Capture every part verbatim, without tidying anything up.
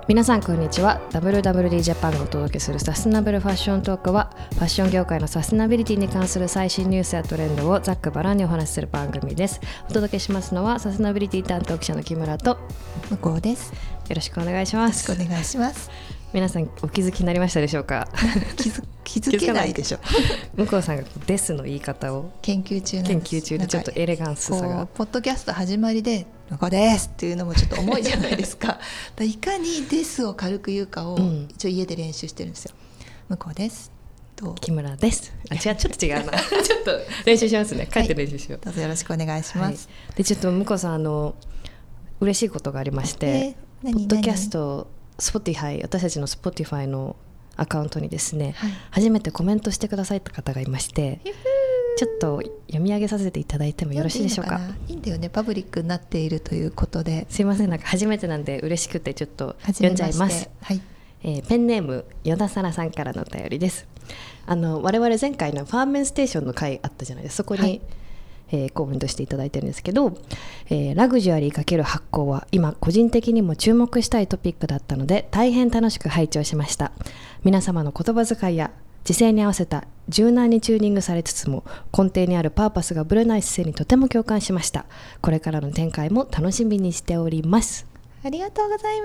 皆さんこんにちは。 ダブリューダブリューディー ジャパンがお届けするサステナブルファッショントークは、ファッション業界のサステナビリティに関する最新ニュースやトレンドをざっくばらんにお話しする番組です。お届けしますのはサステナビリティ担当記者の木村と向こうです。 よろしくお願いします。 よろしくお願いします。 皆さんお気づきになりましたでしょうか？ 気づ、気づけないでしょ。 向こうさんがですの言い方を研究中なんです。 研究中でちょっとエレガンスさが、 ポッドキャスト始まりで向こうですっていうのもちょっと重いじゃないですか。だいかにですを軽く言うかを一応家で練習してるんですよ。向こうですと木村です。あ、違う、ちょっと違うな。ちょっと練習しますね。帰って練習しよう、 はい、どうぞよろしくお願いします、 はい、でちょっと向こうさん、あの嬉しいことがありまして、 えー、 ポッドキャストSpotify、私たちの Spotify のアカウントにですね、はい、初めてコメントしてくださった方がいまして、ちょっと読み上げさせていただいてもよろしいでしょうか？ いいんだよね、パブリックになっているということで。 すいません、なんか初めてなんで嬉しくてちょっと読んじゃいます。 はい、 えー、ペンネームよださらさんからのお便りです。あの我々前回のファーメンステーションの回あったじゃないですか。そこに、はい、えー、コメントしていただいてるんですけど、えー、ラグジュアリー×発酵は今個人的にも注目したいトピックだったので大変楽しく拝聴しました。皆様の言葉遣いや時勢に合わせた柔軟にチューニングされつつも根底にあるパーパスがぶれない姿勢にとても共感しました。これからの展開も楽しみにしております。 ありがとうございます。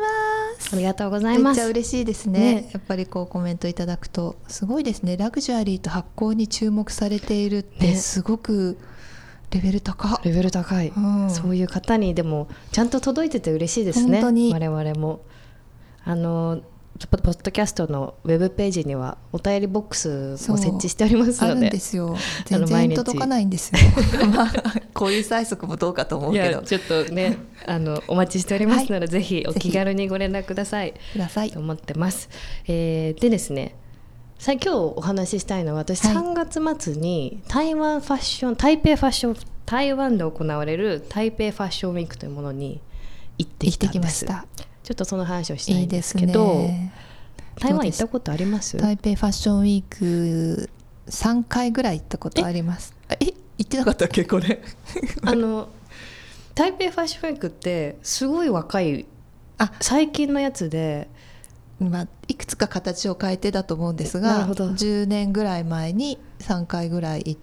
ありがとうございます。 めっちゃ嬉しいです ね, ねやっぱりこうコメントいただくとすごいですね。ラグジュアリーと発酵に注目されているってすごくレベル高、 レベル高い、うん、そういう方にでもちゃんと届いてて嬉しいですね。 本当に我々もあのポッドキャストのウェブページにはお便りボックスも設置しておりますので。 あるんですよ。全然届かないんですよ。まあ、こういう催促もどうかと思うけど、いやちょっとねあのお待ちしておりますので、はい、ぜひお気軽にご連絡くださいくださいと思ってます、えー、でですね、今日お話ししたいのは、私さんがつ末に台湾ファッション、台北ファッション、台湾で行われる台北ファッションウィークというものに行ってきたんです。行ってきました。ちょっとその話をしたいんですけど、いいですね。台湾行ったことあります？ 台北ファッションウィークさんかいぐらい行ったことあります。ええ行ってなかったっけこれあの台北ファッションウィークってすごい若い、あ最近のやつで、 まあ、いくつか形を変えてだと思うんですが、じゅうねんぐらい前にさんかいぐらい行って、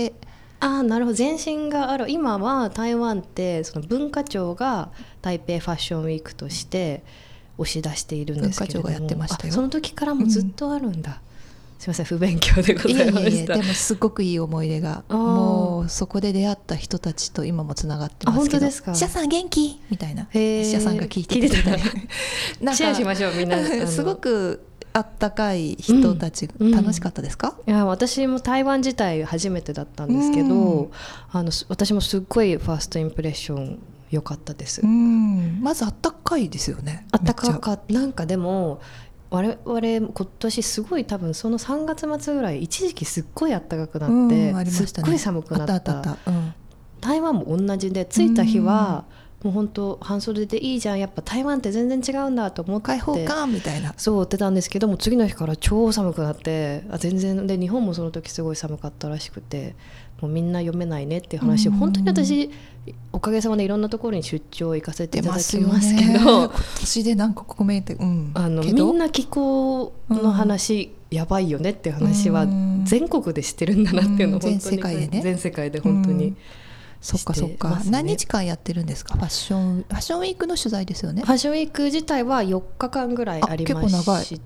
あなるほど、前身がある。今は台湾ってその文化庁が台北ファッションウィークとして押し出しているんですけれども、 文化庁がやってましたよ。 その時からもずっとあるんだ、うん、すいません不勉強でございました。いえいえ、 でもすごくいい思い出が、もうそこで出会った人たちと今もつながってますけど。 本当ですか？ 記者さん元気みたいな、記者さんが聞いててみたいなシェアしましょうみんな。 すごくあったかい人たち、うん、楽しかったですか？ いや私も台湾自体初めてだったんですけど、うん、あの私もすっごいファーストインプレッション良かったです。 うん、まずあったかいですよね。 あったかかった。なんかでも我々今年すごい多分そのさんがつ末ぐらい一時期すっごいあったかくなって、うんね、すっごい寒くなった。あったあったあった、うん、台湾も同じで、着いた日は、うん、もう本当半袖でいいじゃん、やっぱ台湾って全然違うんだと思って開放感みたいなそう言ってたんですけども、次の日から超寒くなって、あ全然で日本もその時すごい寒かったらしくて、もうみんな読めないねっていう話を、本当に私おかげさまでいろんなところに出張行かせていただきますけど、 今年で何個コメント、うん、 あのみんな気候の話、うん、やばいよねっていう話は全国でしてるんだなっていうのを、本当に全世界でね、 全世界で本当に、うん、 そっかそっか、ね、何日間やってるんですか？ファッションファッションウィークの取材ですよね。 ファッションウィーク自体はよっかかんぐらいありまして、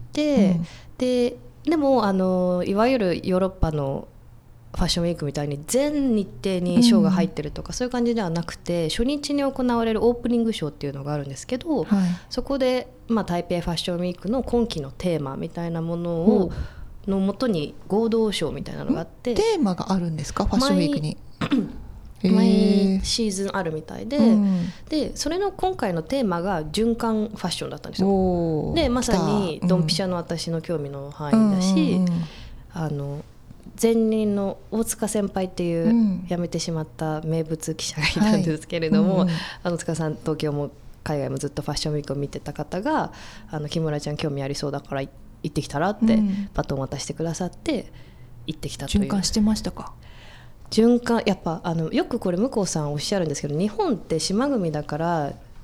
うん、で, でもあのいわゆるヨーロッパのファッションウィークみたいに全日程にショーが入ってるとか、うん、そういう感じではなくて、初日に行われるオープニングショーっていうのがあるんですけど、はい、そこで、まあ、台北ファッションウィークの今期のテーマみたいなものを、うん、のもとに合同ショーみたいなのがあって、 テーマがあるんですか？ファッションウィークに毎シーズンあるみたいで、うん、でそれの今回のテーマが循環ファッションだったんですよ。でまさにドンピシャの私の興味の範囲だし、うんうんうん、あの前任の大塚先輩っていう、うん、辞めてしまった名物記者がいたんですけれども、はい、うん、あの塚さん東京も海外もずっとファッションウィークを見てた方が、あの木村ちゃん興味ありそうだから行ってきたらってバトン渡してくださって行ってきたという。 循環してましたか？ 循環やっぱあのよくこれ向こうさんおっしゃるんですけど、日本って島国だから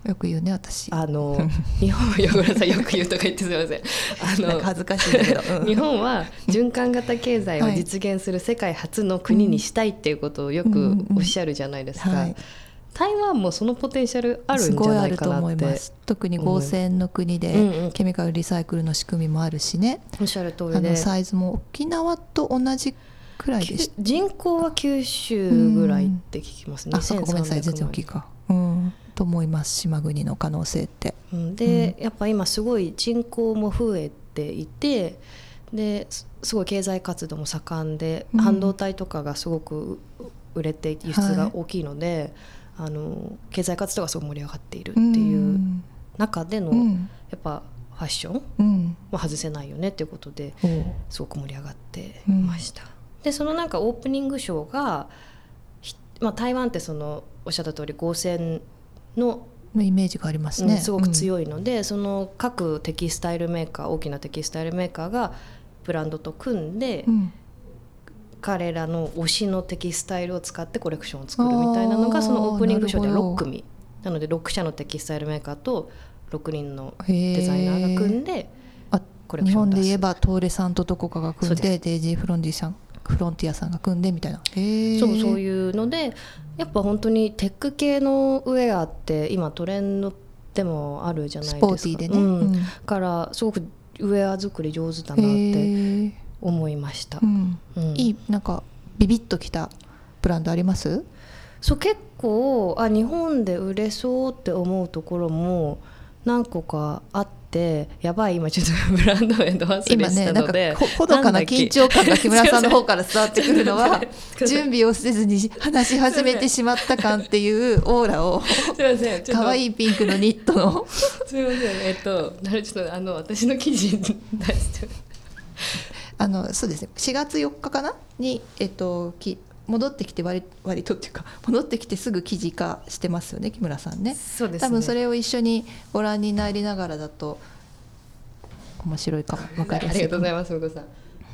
よく言うね私。 あの日本はごめんなさいよく言うとか言ってすみません。あのなんか恥ずかしいんだけど、うん、 日本は循環型経済を実現する世界初の国にしたいっていうことをよくおっしゃるじゃないですか、うんうんうんはい、台湾もそのポテンシャルあるんじゃないかなって。すごいあると思います。 特に合成の国でケミカルリサイクルの仕組みもあるしね、 おっしゃる通りで、 あのサイズも沖縄と同じくらいでした。 人口はきゅう州ぐらいって聞きますね、うん、 あ、そうかごめんなさい全然大きいか、うんと思います。島国の可能性って、 うん、で、うん、やっぱ今すごい人口も増えていて、ですごい経済活動も盛んで、うん、半導体とかがすごく売れて輸出が大きいので、はい、あの経済活動がすごい盛り上がっているっていう中での、うん、やっぱファッションも外せないよねっていうことで、うん、すごく盛り上がっていました、うん、でそのなんかオープニングショーが、まあ、台湾ってそのおっしゃった通り合成のイメージがありますね、うん、 すごく強いので、うん、その各テキスタイルメーカー大きなテキスタイルメーカーがブランドと組んで、うん、彼らの推しのテキスタイルを使ってコレクションを作るみたいなのがそのオープニングショーではろっ組 な, なのでろく社のテキスタイルメーカーとろくにんのデザイナーが組んでコレクションを出す。 日本で言えばトーレさんとどこかが組んでデイジーフロンディさんフロンティアさんが組んでみたいな。へそうそういうのでやっぱ本当にテック系のウェアって今トレンドでもあるじゃないですか。 スポーティーでね、 うんうん、からすごくウェア作り上手だなって思いました、 うんうん、いいなんかビビッときたブランドあります？ そう結構あ日本で売れそうって思うところも何個かあってやばい今ちょっとブランド名と忘れしたので今ねなんかほどかな緊張感が木村さんの方から伝わってくるのは準備をせずに話し始めてしまった感っていうオーラを可愛いピンクのニットのすいませんえっとちょっとあの私の記事出してあのそうですねしがつよっかかなにえっとき戻ってきて割割とっていうか戻ってきてすぐ記事化してますよね木村さんね。 そうですね。 多分それを一緒にご覧になりながらだと面白いかも分かりやすい。 ありがとうございます向さん。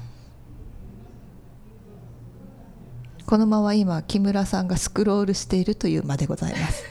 このまま今木村さんがスクロールしているという間でございます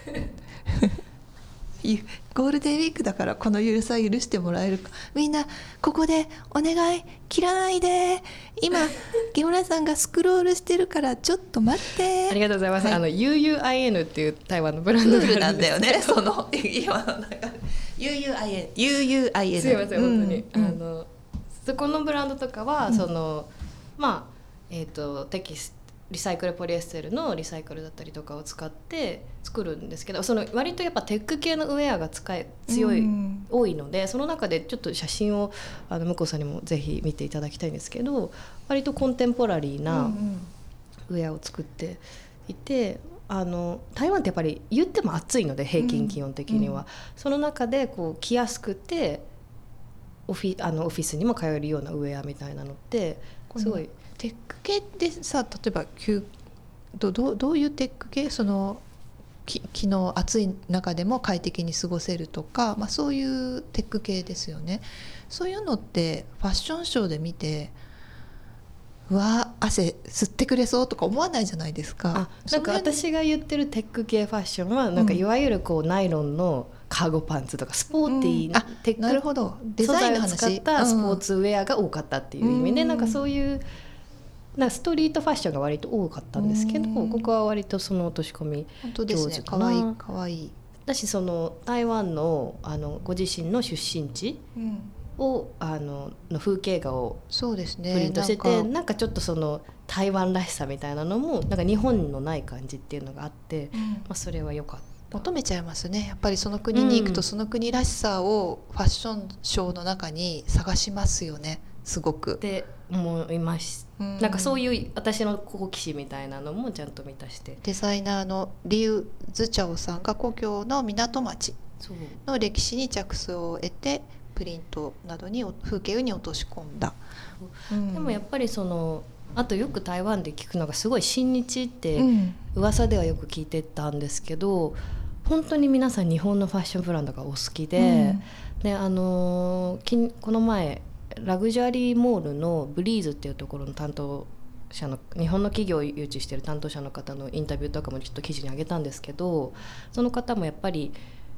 ゴールデンウィークだからこのゆるさ許してもらえるか。みんなここでお願い切らないで今木村さんがスクロールしてるからちょっと待って。 ありがとうございます、はい、あの ユーユーアイエヌ っていう台湾のブランドなんだよねその今の中で ユーユーアイエヌ ユーユーアイエヌすいません本当に、うん、あのそこのブランドとかは、うん、そのまあえっ、ー、とテキストリサイクルポリエステルのリサイクルだったりとかを使って作るんですけどその割とやっぱテック系のウェアが使い強い、うん、多いのでその中でちょっと写真をあの向こうさんにもぜひ見ていただきたいんですけど割とコンテンポラリーなウェアを作っていて、うんうん、あの台湾ってやっぱり言っても暑いので平均気温的には、うんうん、その中でこう着やすくてオフィ、あのオフィスにも通えるようなウェアみたいなのってすごいテック系ってさ例えばど, ど, どういうテック系そのき昨日暑い中でも快適に過ごせるとか、まあ、そういうテック系ですよね。そういうのってファッションショーで見てうわ汗吸ってくれそうとか思わないじゃないですか。 あなんか私が言ってるテック系ファッションはなんかいわゆるこうナイロンのカーゴパンツとかスポーティーな、うん、テックなるほどデザインの話素材を使ったスポーツウェアが多かったっていう意味で、うん、なんかそういうなんかストリートファッションが割と多かったんですけど、うん、ここは割とその落とし込み上手かな。 かわいいかわいいだしその台湾 の, あのご自身の出身地を、うん、あのの風景画をプリントしてて、ね、なんかちょっとその台湾らしさみたいなのもなんか日本のない感じっていうのがあって、うんまあ、それは良かった。 求めちゃいますねやっぱりその国に行くとその国らしさをファッションショーの中に探しますよねすごくって思います、うん、なんかそういう私の好奇心みたいなのもちゃんと満たしてデザイナーのリュウ・ズチャオさんが故郷の港町の歴史に着想を得てプリントなどに風景に落とし込んだ、 うん、でもやっぱりそのあとよく台湾で聞くのがすごい親日って噂ではよく聞いてたんですけど、うん、本当に皆さん日本のファッションブランドがお好きで、うん、であのー、この前ラグジュアリーモールのブリーズっていうところの担当者の日本の企業を誘致している担当者の方のインタビューとかもちょっと記事に上げたんですけどその方もやっぱり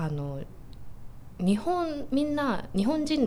あの日本みんな日本人って、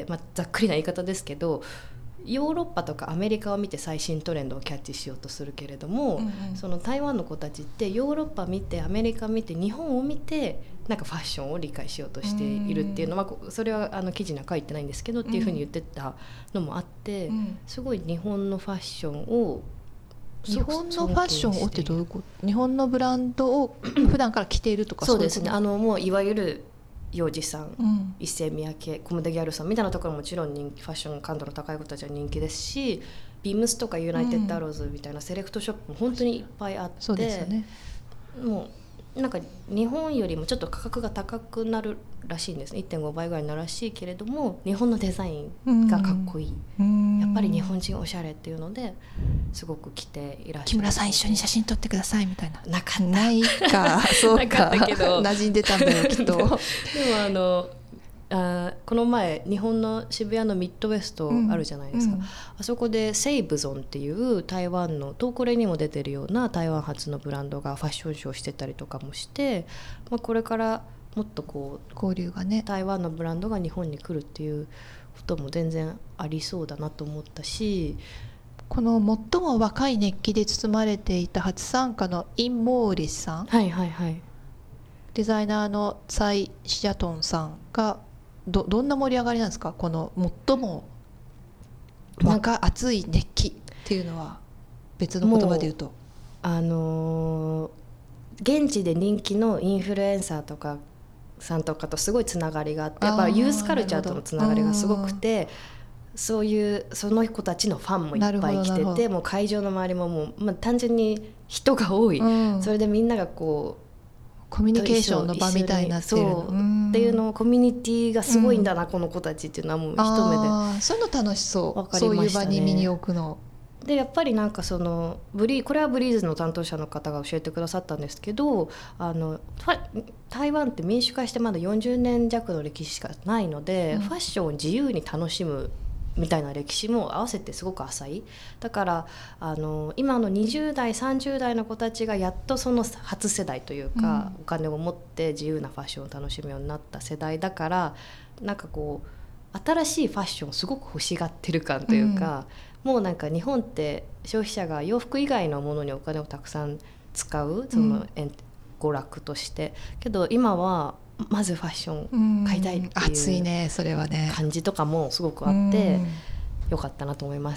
まあ、ざっくりな言い方ですけどヨーロッパとかアメリカを見て最新トレンドをキャッチしようとするけれども、うんうん、その台湾の子たちってヨーロッパ見てアメリカ見て日本を見てなんかファッションを理解しようとしているっていうのは、うん、それはあの記事には書いてないんですけど、うん、っていうふうに言ってたのもあって、うん、すごい日本のファッションを日本のファッションをってどういうこと？日本のブランドを普段から着ているとかそうですね。あのもういわゆる幼児さん、うん、一世三宅コムデギャルさんみたいなところももちろん人気ファッション感度の高い子たちは人気ですしビームスとかユナイテッドアローズみたいなセレクトショップも本当にいっぱいあって、 そうですよね、 もうなんか日本よりもちょっと価格が高くなるらしいんですね。 いってんご 倍ぐらいになるらしいけれども日本のデザインがかっこいい、うん、やっぱり日本人おしゃれっていうのですごく着ていらっしゃる。 木村さん一緒に写真撮ってくださいみたいななかったないかそうかなかったけど馴染んでたんだよきっとでもあのあこの前日本の渋谷のミッドウェストあるじゃないですか、うんうん、あそこでセイブゾンっていう台湾のトーコレにも出てるような台湾発のブランドがファッションショーしてたりとかもして、まあ、これからもっとこう交流がね台湾のブランドが日本に来るっていうことも全然ありそうだなと思ったし、 この最も若い熱気で包まれていた初参加のイン・モーリスさん、 はいはいはい、 デザイナーのツァイ・シジャトンさんがど, どんな盛り上がりなんですか？この最も若熱い熱気っていうのは別の言葉で言うとあのー、現地で人気のインフルエンサーとかさんとかとすごいつながりがあってやっぱりユースカルチャーとのつながりがすごくてそういうその子たちのファンもいっぱい来ててもう会場の周りももう、まあ、単純に人が多い、うん、それでみんながこうコミュニケーションの場みたいになってるのそうっていうのをコミュニティがすごいんだな、うん、この子たちっていうのはもう一目であそういうの楽しそう、分かりましたね、そういう場に見に置くのでやっぱりなんかそのブリこれはブリーズの担当者の方が教えてくださったんですけどあの台湾って民主化してまだよんじゅうねん弱の歴史しかないので、うん、ファッションを自由に楽しむみたいな歴史も合わせてすごく浅い。だからあの今のにじゅう代さんじゅう代の子たちがやっとその初世代というか、うん、お金を持って自由なファッションを楽しむようになった世代だからなんかこう新しいファッションをすごく欲しがってる感というか、うん、もうなんか日本って消費者が洋服以外のものにお金をたくさん使うその、うん、娯楽としてけど今はまずファッション買いたいっていう熱いねそれはね感じとかもすごくあってよかったなと思います。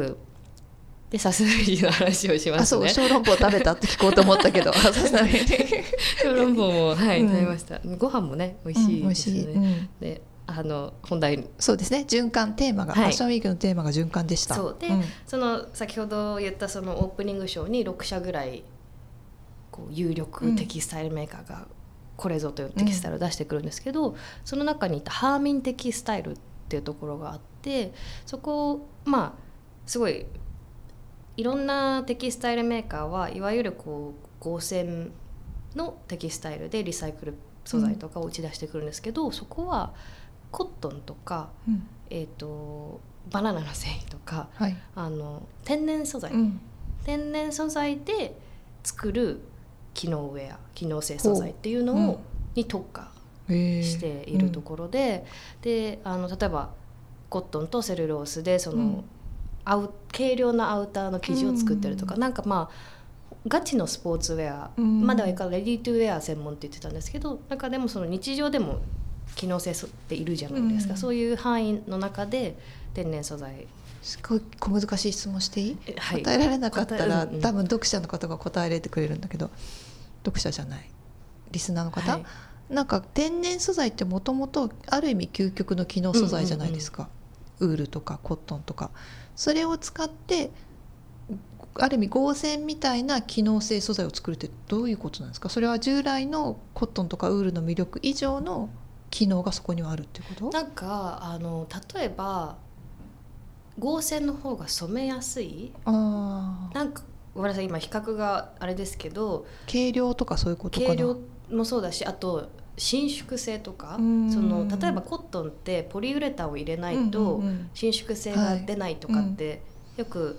でさすがにの話をしますね。 あそう小籠包食べたって聞こうと思ったけど小籠包もはい、うん、食べました。ご飯もね美味しいですね、 うん、美味しい、うん、 であの本題そうですね循環テーマが、はい、ファッションウィークのテーマが循環でした。 そうで、うん、その先ほど言ったそのオープニングショーにろくしゃぐらいこう有力テキスタイルメーカーがこれぞというテキスタイルを出してくるんですけど、うん、その中にいたハーミンテキスタイルっていうところがあってそこまあすごいいろんなテキスタイルメーカーはいわゆるこう合成のテキスタイルでリサイクル素材とかを打ち出してくるんですけど、うん、そこはコットンとか、うんえー、とバナナの繊維とか、はい、あの天然素材、うん、天然素材で作る機能ウェア機能性素材っていうのを、うん、に特化しているところで、うん、であの例えばコットンとセルロースでその、うん、アウ軽量なアウターの生地を作ってるとか、うん、なんかまあガチのスポーツウェア、うん、まだはいいからレディートゥウェア専門って言ってたんですけどなんかでもその日常でも機能性っているじゃないですか、うん、そういう範囲の中で天然素材すごい小難しい質問していい、 はい、 答えられなかったら、 うんうん、 多分読者の方が答えれてくれるんだけど読者じゃないリスナーの方、はい、なんか天然素材ってもともとある意味究極の機能素材じゃないですか、うんうんうん、ウールとかコットンとかそれを使ってある意味合成みたいな機能性素材を作るってどういうことなんですか？それは従来のコットンとかウールの魅力以上の機能がそこにはあるってこと？ なんかあの例えば合成の方が染めやすいあなんかごめんなさい今比較があれですけど軽量とかそういうことかな。 軽量もそうだしあと伸縮性とかその例えばコットンってポリウレタンを入れないと伸縮性が出ないとかってよく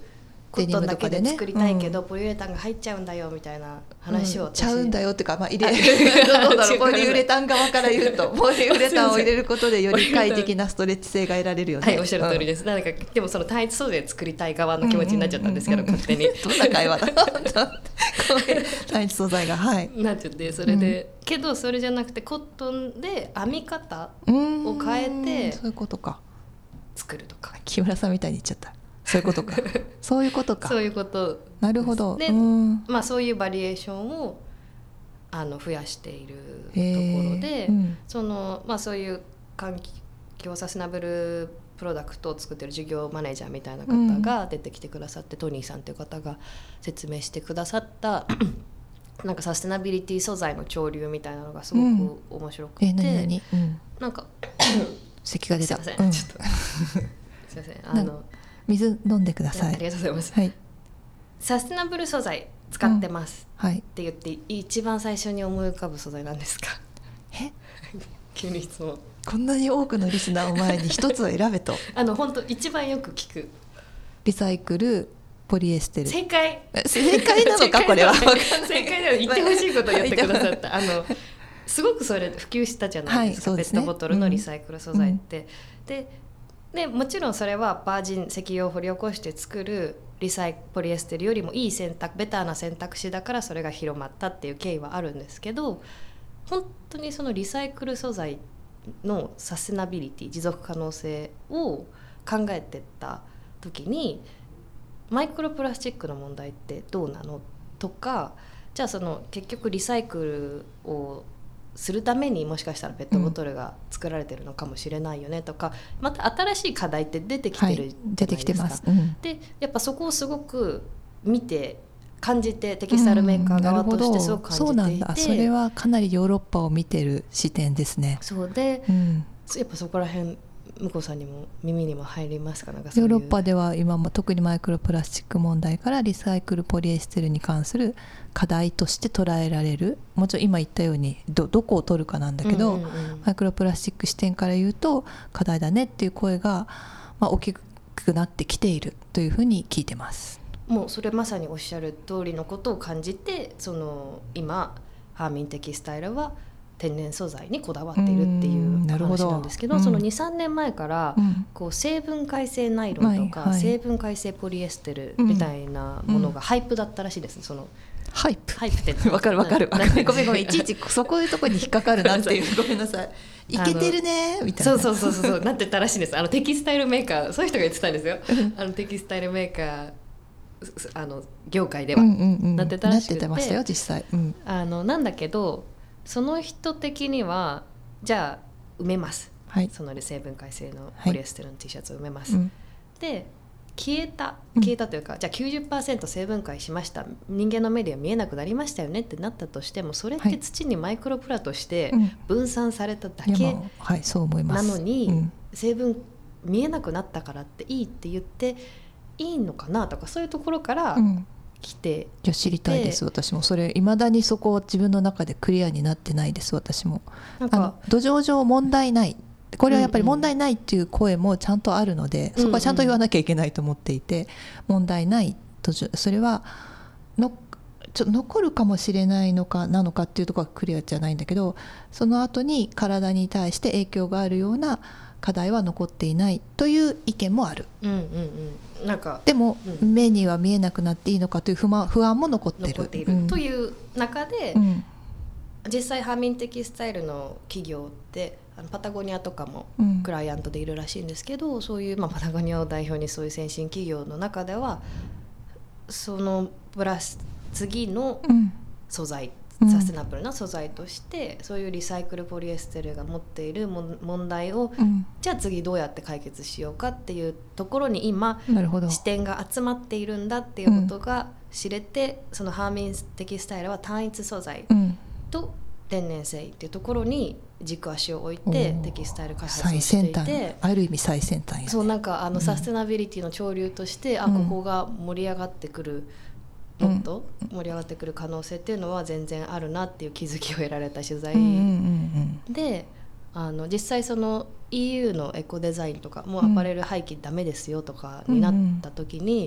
コットンだけで作りたいけど、うん、ポリウレタンが入っちゃうんだよみたいな話を、うん、 ちゃうんだよっていうか、まあ、入れどうだろうポリウレタン側から言うとポリウレタンを入れることでより快適なストレッチ性が得られるよね。 はいおっしゃる通りです、うん、なんかでもその単一素材で作りたい側の気持ちになっちゃったんですけど、うんうんうん、勝手にどんな会話だ単一素材がはいなっちゃって、それで、うん、けどそれじゃなくてコットンで編み方を変えてそういうことか作るとか。 木村さんみたいに言っちゃった。そういうことかそういうことかそういうことなるほどで、うんまあ、そういうバリエーションをあの増やしているところで、うん、そのまあ、そういう環境サステナブルプロダクトを作ってる事業マネージャーみたいな方が出てきてくださって、うん、トニーさんという方が説明してくださったなんかサステナビリティ素材の潮流みたいなのがすごく面白くて、うん、え何々、うん、なんか咳が出た。 すいません、うん、ちょっとすいませんあの水飲んでください。 ありがとうございます、 はい、 サステナブル素材使ってます、うんはい、って言って一番最初に思い浮かぶ素材なんですか？ え急に質問。 こんなに多くのリスナーを前に一つを選べとあの本当一番よく聞くリサイクルポリエステル。 正解正解なのかこれは。 正解なの。言ってほしいことを言ってくださったあのすごくそれ普及したじゃないですか、はいですね、ペットボトルのリサイクル素材って、うん、ででもちろんそれはバージン石油を掘り起こして作るリサイポリエステルよりもいい選択ベターな選択肢だからそれが広まったっていう経緯はあるんですけど、本当にそのリサイクル素材のサステナビリティ持続可能性を考えてった時にマイクロプラスチックの問題ってどうなのとか、じゃあその結局リサイクルをするためにもしかしたらペットボトルが作られてるのかもしれないよねとか、うん、また新しい課題って出てきてるじゃないですか、はい、出てきてます、うん、でやっぱそこをすごく見て感じてテキスタイルメーカー側としてすごく感じていて、 うん、そうなんだ。それはかなりヨーロッパを見てる視点ですね。 そうで、うん、やっぱそこら辺向こうさんにも耳にも入りますか？なんかそういうヨーロッパでは今も特にマイクロプラスチック問題からリサイクルポリエステルに関する課題として捉えられる、もちろん今言ったように ど, どこを取るかなんだけど、うんうんうん、マイクロプラスチック視点から言うと課題だねっていう声が、まあ、大きくなってきているというふうに聞いてます。 もうそれまさにおっしゃる通りのことを感じて、その今ハーミンテキスタイルは天然素材にこだわっているっていう話なんですけど、うん、その にさんねんまえからこう成分解性ナイロンとか、はいはい、成分解性ポリエステルみたいなものがハイプだったらしいです。そのハイプハイプってわかるわかるごめんごめんいちいちそこいうとこに引っかかるなっていうごめんなさいいけてるねみたいなそうそうそうそうなってたらしいんです。あのテキスタイルメーカーそういう人が言ってたんですよあのテキスタイルメーカーあの業界では、うんうんうん、なってたらしくてなってましたよ実際、うん、あのなんだけどその人的にはじゃあ埋めます、はい、その成分解性のポリエステルの T シャツを埋めます、はい、で消えた消えたというか、うん、じゃあ きゅうじゅっパーセント 成分解しました、人間の目では見えなくなりましたよねってなったとしても、それって土にマイクロプラとして分散されただけなのに、成分見えなくなったからっていいって言っていいのかなとか、そういうところから来て、うん、いや知りたいです。私もそれ未だにそこを自分の中でクリアになってないです。私もなんかあの土壌上問題ない、これはやっぱり問題ないっていう声もちゃんとあるので、うんうん、そこはちゃんと言わなきゃいけないと思っていて、うんうん、問題ない土壌、それはのちょ残るかもしれないのかなのかっていうところはクリアじゃないんだけど、その後に体に対して影響があるような課題は残っていないという意見もある、うんうんうん、なんかでも、うん、目には見えなくなっていいのかという不満、不安も残っている、 残っている、うん、という中で、うん、実際ハーミンテキスタイルの企業ってあのパタゴニアとかもクライアントでいるらしいんですけど、うん、そういう、まあ、パタゴニアを代表にそういう先進企業の中ではそのプラス次の素材、うん、サステナブルな素材としてそういうリサイクルポリエステルが持っているも問題を、うん、じゃあ次どうやって解決しようかっていうところに今視点が集まっているんだっていうことが知れて、うん、そのハーミンテキスタイルは単一素材と天然繊維っていうところに軸足を置いてテキスタイル開発をしていて、 ある意味最先端や、ね、 そうなんかあのサステナビリティの潮流として、うん、あここが盛り上がってくる、もっと盛り上がってくる可能性っていうのは全然あるなっていう気づきを得られた取材、うんうんうんうん、であの実際その イーユー のエコデザインとかもうアパレル廃棄ダメですよとかになった時に、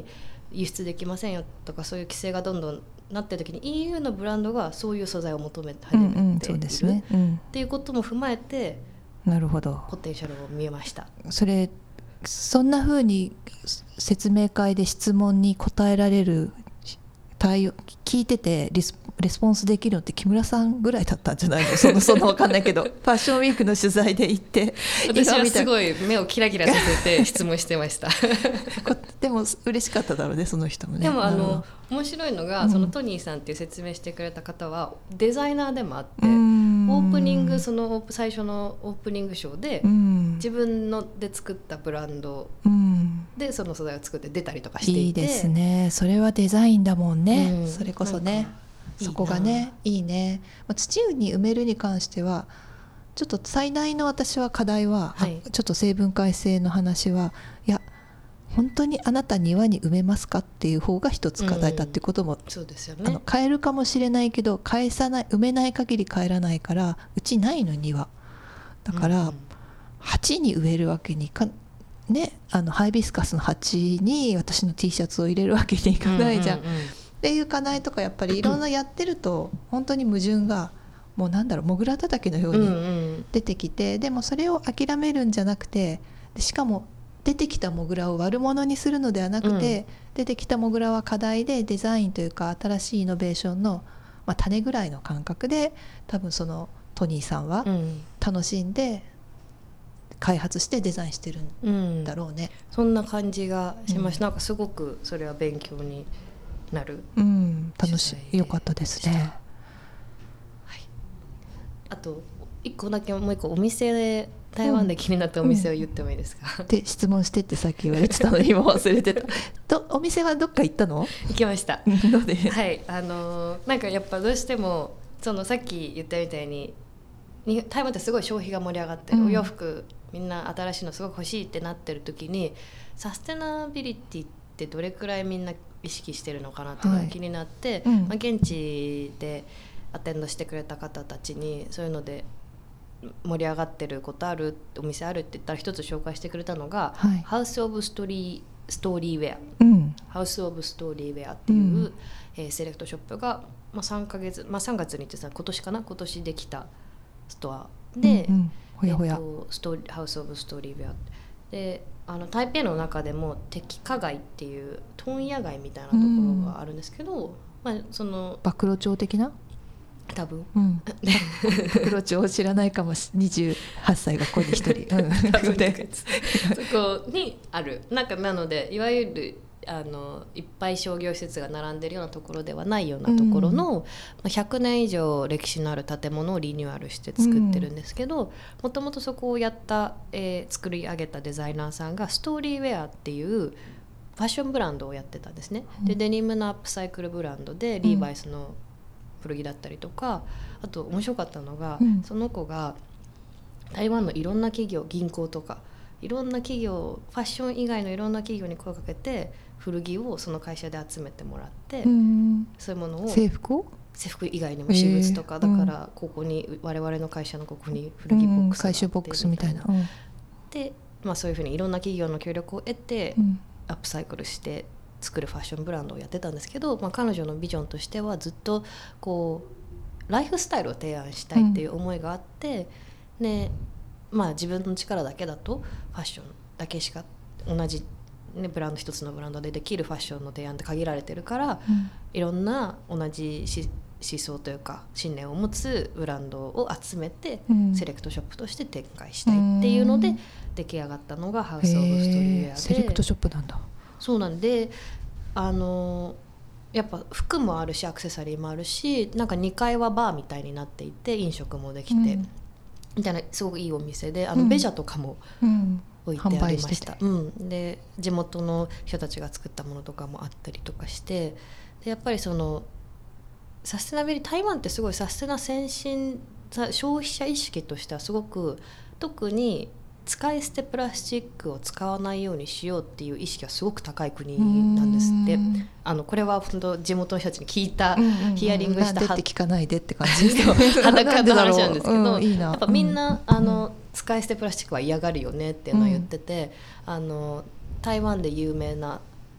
輸出できませんよとかそういう規制がどんどんなってる時に イーユー のブランドがそういう素材を求めて始めている、うんうん、そうですね、うん、っていうことも踏まえてなるほどポテンシャルを見えました。 それそんな風に説明会で質問に答えられる対応聞いててリス、レスポンスできるのって木村さんぐらいだったんじゃないのそのその分かんないけどファッションウィークの取材で行って私はすごい目をキラキラさせて質問してましたでも嬉しかっただろうねその人もね。 でもあの面白いのが、うん、そのトニーさんっていう説明してくれた方はデザイナーでもあってオープニングその最初のオープニングショーで自分ので作ったブランドでその素材を作って出たりとかしていて、 いいですね。それはデザインだもんね、うん、それこそねそこがねいいね。土に埋めるに関してはちょっと最大の私は課題は、はい、ちょっと生分解性の話はいや本当にあなた庭に埋めますかっていう方が一つ課題だっていうことも、うん、 そうですよね、 あの変えるかもしれないけど返さない埋めない限り帰らないからうちないの庭だから、うん、鉢に植えるわけにかね、あのハイビスカスの鉢に私の T シャツを入れるわけにいかないじゃん、うんうんうん、っていう課題とかやっぱりいろんなやってると本当に矛盾がもうなんだろうモグラ叩きのように出てきて、うんうん、でもそれを諦めるんじゃなくてでしかも出てきたモグラを悪者にするのではなくて、うん、出てきたモグラは課題でデザインというか新しいイノベーションの、まあ、種ぐらいの感覚で多分そのトニーさんは楽しんで開発してデザインしてるんだろうね、 うん、そんな感じがしました、うん、なんかすごくそれは勉強になる、 うん、楽しいよかったですね、 はい、あと一個だけもう一個お店で台湾で気になったお店を言ってもいいですか、 うんうん、で質問してってさっき言われてたのに今忘れてたとお店はどっか行ったの？ 行きましたどうで？ はいあのなんかやっぱどうしてもそのさっき言ったみたいに台湾ってすごい消費が盛り上がってる、うん、お洋服みんな新しいのすごく欲しいってなってる時にサステナビリティってどれくらいみんな意識してるのかなっていうのが気になって、はいうんまあ、現地でアテンドしてくれた方たちにそういうので盛り上がってることあるお店あるって言ったら一つ紹介してくれたのが、はい、ハウスオブストーリーストーリーウェア、うん、ハウスオブストーリーウェアっていう、うんえー、セレクトショップが、まあ、さんかげつ、まあ、さんがつに言ってた今年かな今年できたストアで、うんうんほやほやえっと、ストーリーハウスオブストーリーウェアであの台北の中でも敵花街っていう問屋街みたいなところがあるんですけど、うんまあ、その暴露町的な多分、 うん、暴露町を知らないかもにじゅうはっさいがここにひとり、うん、そこにあるなんかなのでいわゆるあのいっぱい商業施設が並んでるようなところではないようなところの、うん、ひゃくねん以上歴史のある建物をリニューアルして作ってるんですけどもともとそこをやった、えー、作り上げたデザイナーさんがストーリーウェアっていうファッションブランドをやってたんですね、うん、でデニムのアップサイクルブランドでリーバイスの古着だったりとかあと面白かったのが、うん、その子が台湾のいろんな企業銀行とかいろんな企業ファッション以外のいろんな企業に声をかけて古着をその会社で集めてもらって、うん、そういうものを制服を制服以外にも私物とか、えー、だからここに、うん、我々の会社のここに古着ボックスがあって、うん、回収ボックスみたいな、うん、で、まあ、そういうふうにいろんな企業の協力を得て、うん、アップサイクルして作るファッションブランドをやってたんですけど、まあ、彼女のビジョンとしてはずっとこうライフスタイルを提案したいっていう思いがあって、うんでまあ、自分の力だけだとファッションだけしか同じ、ね、ブランド一つのブランドでできるファッションの提案って限られてるから、うん、いろんな同じ思想というか信念を持つブランドを集めて、うん、セレクトショップとして展開したいっていうので出来上がったのがハウスオブストリーウェアでセレクトショップなんだ。 そうなんであのやっぱ服もあるしアクセサリーもあるしなんかにかいはバーみたいになっていて飲食もできて、うん、みたいなすごくいいお店であの、うん、ベジャとかも置いてありました、うんうん、で地元の人たちが作ったものとかもあったりとかしてでやっぱりそのサステナビリティ台湾ってすごいサステナ先進消費者意識としてはすごく特に使い捨てプラスチックを使わないようにしようっていう意識がすごく高い国なんですって。あのこれは本当地元の人たちに聞いた、うんうんうん、ヒアリングしたなんでって聞かないでって感じ裸の話なんですけど、 うん、いいなやっぱみんな、うん、あの使い捨てプラスチックは嫌がるよねっていうのを言ってて、うん、あの台湾で有名な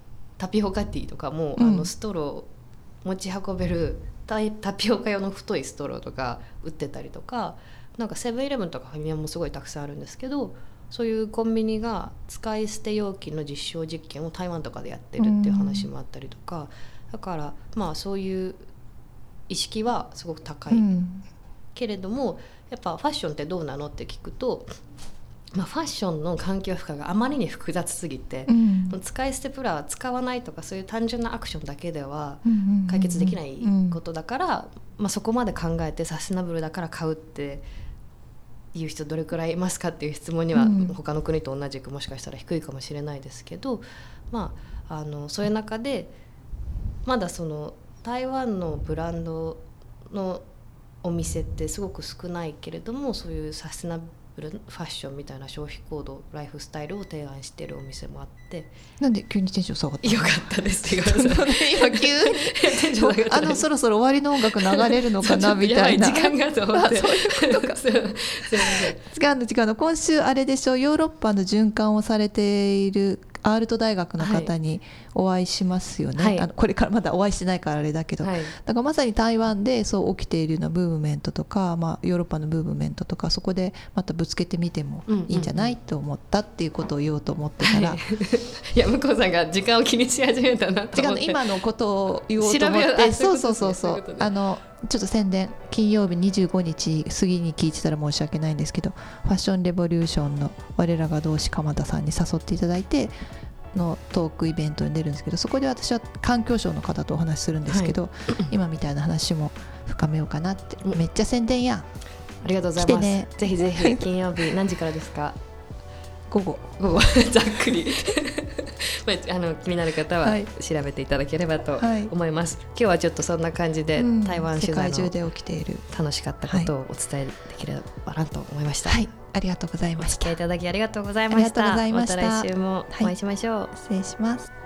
タピオカティーとかも、うん、あのストロー持ち運べるタ, タピオカ用の太いストローとか売ってたりとか、なんかセブンイレブンとかファミマもすごいたくさんあるんですけど、そういうコンビニが使い捨て容器の実証実験を台湾とかでやってるっていう話もあったりとか、だからまあそういう意識はすごく高い、うん、けれどもやっぱファッションってどうなのって聞くと、まあ、ファッションの環境負荷があまりに複雑すぎて、うん、使い捨てプラは使わないとかそういう単純なアクションだけでは解決できないことだから、まあ、そこまで考えてサステナブルだから買うっていう人どれくらいいますかっていう質問には他の国と同じくもしかしたら低いかもしれないですけど、まあ、あのそういう中でまだその台湾のブランドのお店ってすごく少ないけれども、そういうサステナブルファッションみたいな消費行動ライフスタイルを提案しているお店もあって、 なんで急にテンション下がったの？ よかったです今急にテンション下がったあのそろそろ終わりの音楽流れるのかなみたいな時間がと思ってそういうことかすいません違うの違うの今週あれでしょ、ヨーロッパの循環をされているアールト大学の方にお会いしますよね、はい、あのこれからまだお会いしてないからあれだけど、はい、だからまさに台湾でそう起きているようなムーブメントとか、まあ、ヨーロッパのムーブメントとかそこでまたぶつけてみてもいいんじゃない、うんうんうん、と思ったっていうことを言おうと思ってたら、はい、 いや向こうさんが時間を気にし始めたなと思って、 違う今のことを言おうと思ってそうそうそうそう、あのちょっと宣伝、金曜日にじゅうごにち過ぎに聞いてたら申し訳ないんですけど、ファッションレボリューションの我らが同志鎌田さんに誘っていただいてのトークイベントに出るんですけど、そこで私は環境省の方とお話しするんですけど、はい、今みたいな話も深めようかなって、うん、めっちゃ宣伝やん。 ありがとうございます、ね、ぜひぜひ金曜日何時からですか？ 午後午後ざっくりあの気になる方は調べていただければと思います、はい、今日はちょっとそんな感じで、うん、台湾取材の世界中で起きている楽しかったことをお伝えできればなと思いました、 はい、ありがとうございました。 お付き合いいただきありがとうございました。 ありがとうございました。 また来週もお会いしましょう、 はい、失礼します。